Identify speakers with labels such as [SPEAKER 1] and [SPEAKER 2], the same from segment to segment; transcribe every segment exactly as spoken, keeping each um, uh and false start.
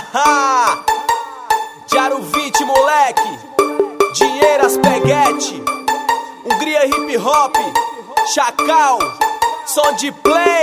[SPEAKER 1] Haha! Diário vinte, moleque. Dinheiro, aspeguete. Hungria hip hop. Chacal. Som de play.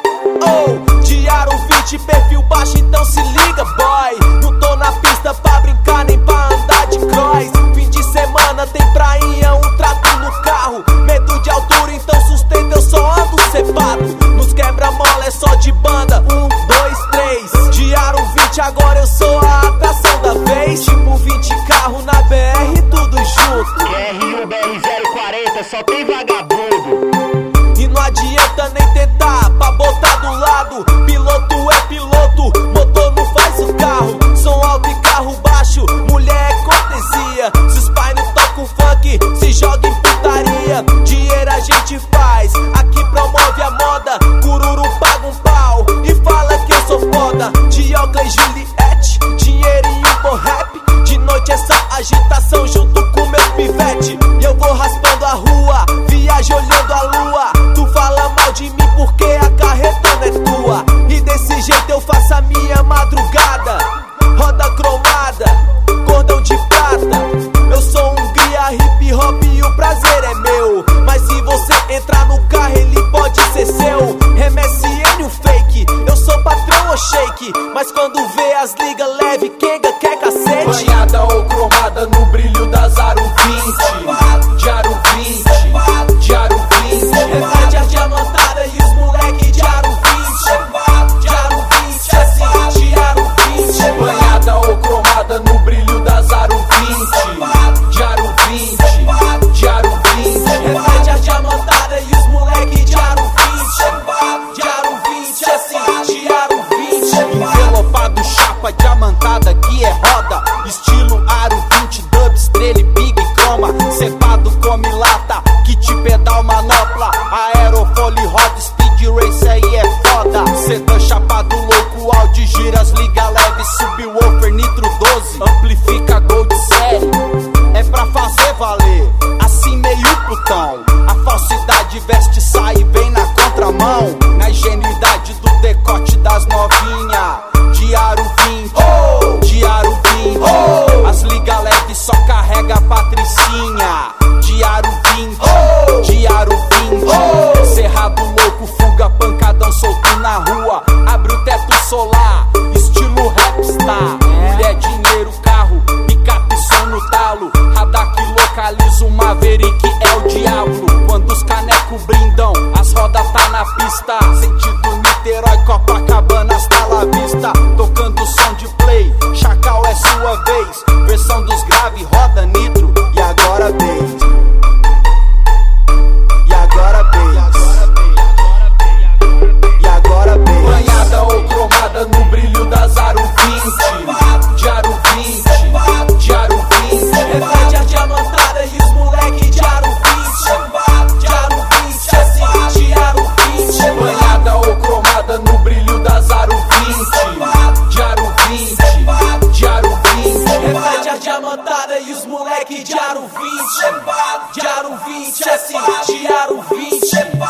[SPEAKER 1] Oh, Diário vinte, perfil baixo, então se liga, boy. Não tô na pista pra brincar nem pra andar de cross. Fim de semana tem prainha, um trato no carro. Medo de altura, então sustenta, eu só ando cepado. Nos quebra-mola é só de banda. Um, dois, três. Diário vinte, agora eu sou a atração da vez. Tipo vinte carro na B R, tudo junto.
[SPEAKER 2] Q R U B R zero quarenta, só tem vagabundo.
[SPEAKER 1] E não adianta nem tentar pra botar do lado. Piloto é piloto, motor não faz o carro. Som alto e carro baixo, mulher é cortesia. Se os pais não tocam funk, se joga em putaria. Dinheiro a gente faz, aqui promove a moda. Cururu paga um pau e fala que eu sou foda. Dioca e Juliette, dinheirinho por rap. De noite é só agitação junto com meu pivete. E eu vou raspando a rua, viajo olhando a lua. Tu fala mal de mim porque a carreta não é tua. E desse jeito eu faço a minha madrugada. Roda cromada, cordão de prata. Eu sou Hungria hip hop e o prazer é meu. Mas se você entrar no carro ele pode ser seu. M S N o fake, eu sou patrão ou shake. Mas quando vê as ligas leve, Kenga quer cacete.
[SPEAKER 3] Banhada ou cromada no brilho da Zaro vinte. Diário vinte, Diário vinte.
[SPEAKER 1] Reflete a diamantada e os moleque Diário vinte. Diário vinte, assim, Diário vinte.
[SPEAKER 3] Banhada ou cromada no brilho da Zaro vinte. Diário vinte, Diário vinte.
[SPEAKER 1] Reflete a diamantada e os moleque Diário vinte. Diário vinte, assim, Diário vinte.
[SPEAKER 3] Envelopado, chapa diamantada que é roda. Estilo Aro vinte, dub, estrela, big croma. Cepado come lata, kit pedal, manopla. Aerofólio, roda, speed race, aí é foda. Sedã chapado louco, Audi, giras, liga leve. Subwoofer, nitro doze, amplifica gold série. É pra fazer valer, assim meio putão. A falsidade veste, sai e vem na contramão. Na ingenuidade do decote das novinha. Diário vinte, oh! Diário vinte, oh! As liga leve só carrega a patricinha. Diário vinte, oh! Diário vinte, oh! Cerrado louco, fuga, pancadão solto na rua. Abre o teto solar, estilo rapstar. Mulher, dinheiro, carro, picape, som no talo. Radar que localiza o Maverick, é o diabo. Quando os canecos brindam, as rodas tá na pista. Sentido Niterói, Copacabana, hasta la vista. Tocando som de play, Chacal é sua vez. Versão dos grave, roda nitro, e agora bass. E agora bass. E agora bass. Banhada ou cromada no brilho da Zaro vinte. Diário vinte, Diário vinte.
[SPEAKER 1] Reflete a diamantada e os moleque Diário vinte. Diário vinte, assim, Diário vinte.
[SPEAKER 3] Banhada ou cromada no brilho da Zaro vinte. Diário vinte, Diário vinte.
[SPEAKER 1] Reflete a diamantada e os moleque Diário vinte. Diário vinte, assim, Diário vinte.